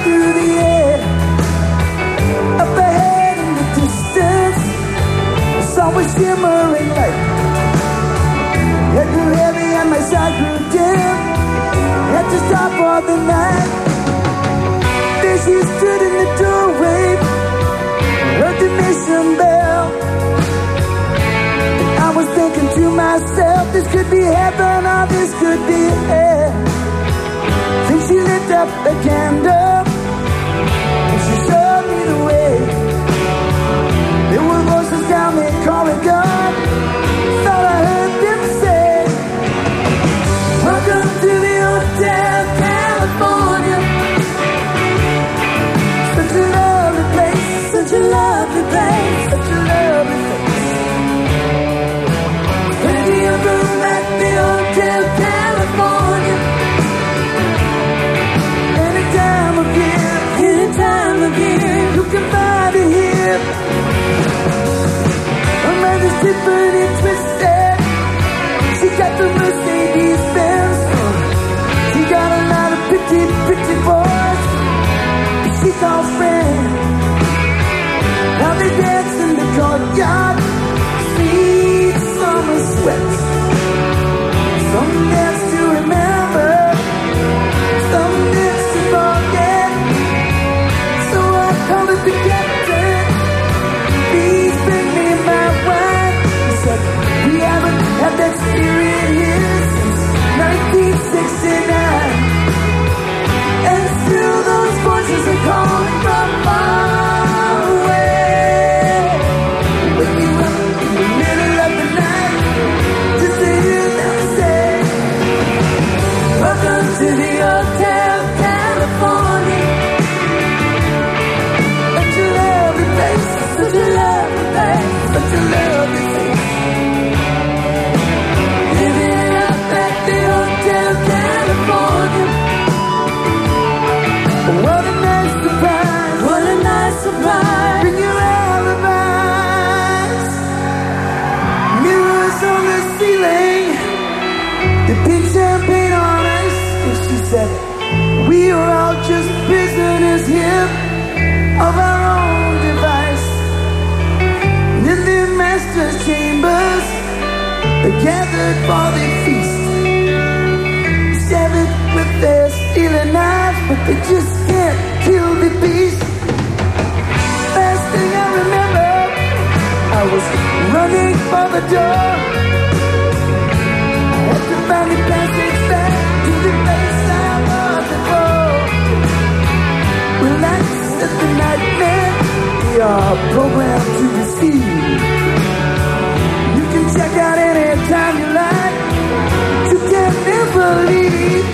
through the air. Up ahead in the distance, I saw a shimmering light. Head grew heavy and my sight grew dim. Had to stop for the night. There she stood in the doorway, heard the mission bell. And I was thinking to myself, this could be heaven or this could be hell. Then she lit up a candle and she showed me the way. There were voices down the corridor, thought I heard them say, welcome to the Hotel California. Such a lovely place, such a lovely place, such a lovely place. Plenty of room at the Hotel California. Any time of year, you can find it here. Her mother's Tiffany twisted, she got the Mercedes Benz. She got a lot of pretty, pretty boys she calls friends. Now they dance in the courtyard, sweet summer sweat. Some dance to remember, some dance to forget. So I called it the captain, please bring me my wine. He said, we haven't had that spirit here since 1969. And still those voices are calling from far away. Wake you up in the middle of the night, just to hear them say, welcome to the Hotel California. Such a lovely place, such a lovely place, such a lovely place. Living up at the Hotel California. What a nice surprise, what a nice surprise. Bring your alibis. Mirrors on the ceiling, the pink champagne on ice. And she said, we are all just prisoners here of our own device. And in the master's chambers, they gathered for the feast. Stabbed with their stealing knives, but they just can't kill the beast. Last thing I remember, I was running for the door. I had to find the passage back to the place I was before. Relax at the nightmare, we are programmed to receive. You can check out anytime you like, you can never leave.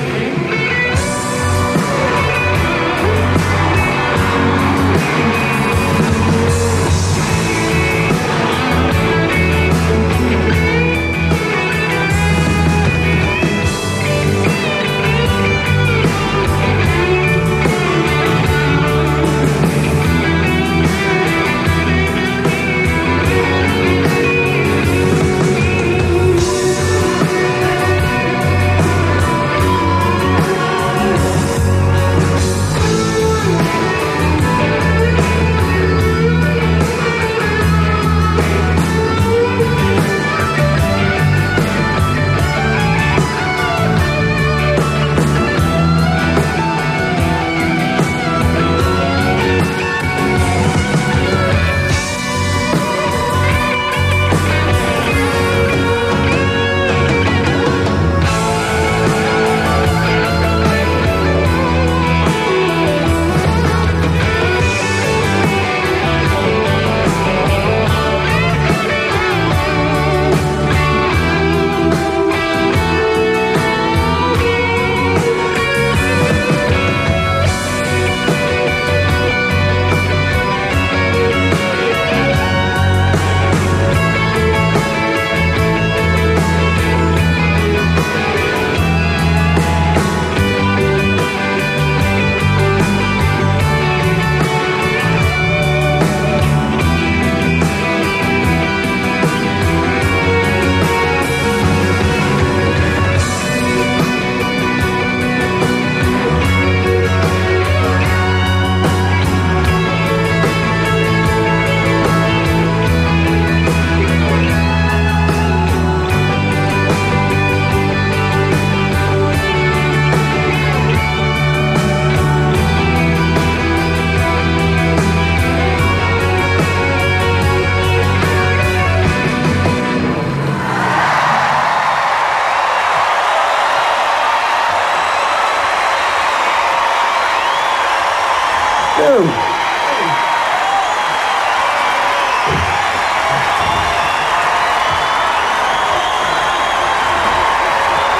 Dude.